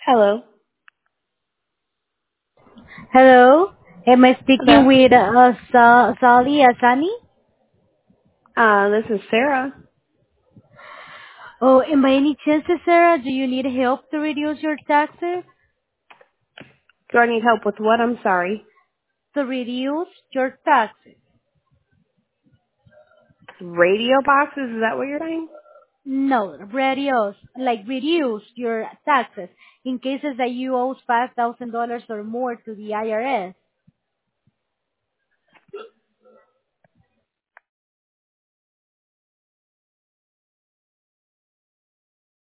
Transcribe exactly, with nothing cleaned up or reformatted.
Hello. Hello. Am I speaking Hello. with uh, Sa- Sally Asani? Uh, this is Sarah. Oh, and by any chance, Sarah, do you need help to reduce your taxes? Do I need help with what? I'm sorry. To reduce your taxes? Radio boxes? Is that what you're saying? No, reduce, like reduce your taxes in cases that you owe five thousand dollars or more to the I R S.